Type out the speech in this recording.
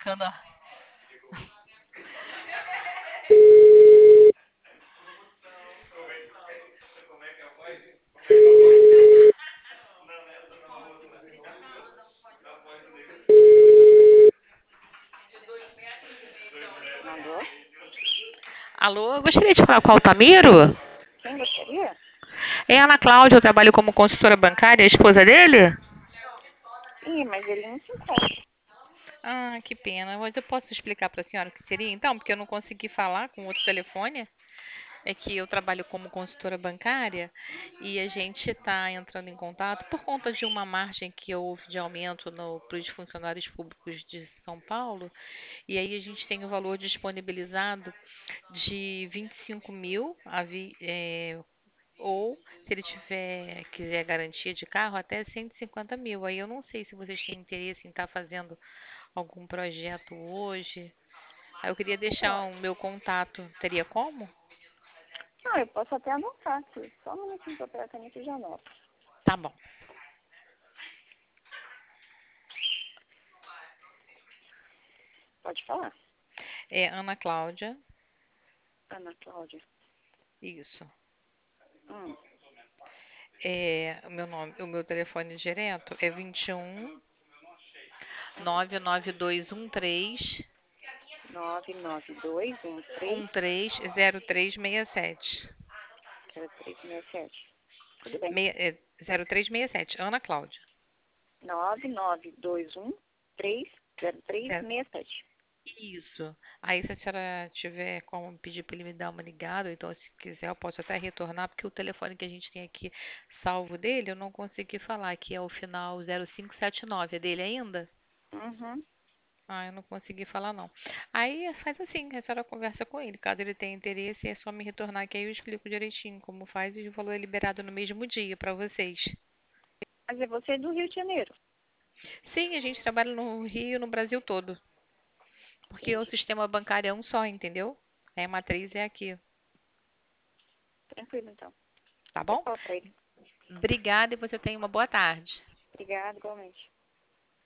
Ana. Alô? Alô, eu gostaria de falar com o Altamiro. Quem gostaria? É a Ana Cláudia, eu trabalho como consultora bancária, a esposa dele? Sim, mas ele não se encontra. Ah, que pena. Mas eu posso explicar para a senhora o que seria então? Porque eu não consegui falar com outro telefone. É que eu trabalho como consultora bancária e a gente está entrando em contato por conta de uma margem que houve de aumento para os funcionários públicos de São Paulo. E aí a gente tem o valor disponibilizado de 25 mil, ou se ele quiser garantia de carro, até 150 mil. Aí eu não sei se vocês têm interesse em estar fazendo algum projeto hoje. Aí eu queria deixar Ó, o meu contato. Teria como? eu posso até anotar aqui. Só um minutinho que eu pego a caneta e já anoto. Tá bom. Pode falar. É Ana Cláudia. Ana Cláudia. Isso. Hum, O meu nome, o meu telefone direto é 21 99213 99213 130367. 0367. Tudo bem. 0367, Ana Cláudia. 992130367. Isso. Aí, se a senhora tiver como pedir para ele me dar uma ligada, ou então, se quiser, eu posso até retornar, porque o telefone que a gente tem aqui salvo dele, eu não consegui falar, que é o final 0579. É dele ainda? Uhum. Ah, eu não consegui falar, não. Aí faz assim, a senhora conversa com ele. Caso ele tenha interesse, é só me retornar, que aí eu explico direitinho como faz e o valor é liberado no mesmo dia para vocês. Mas é você do Rio de Janeiro. Sim, a gente trabalha no Rio e no Brasil todo, porque o Entendi. sistema bancário é um só, entendeu? É, a matriz é aqui, Tranquilo, então. tá Eu bom? falo pra ele. Obrigada e você tenha uma boa tarde. Obrigada, igualmente.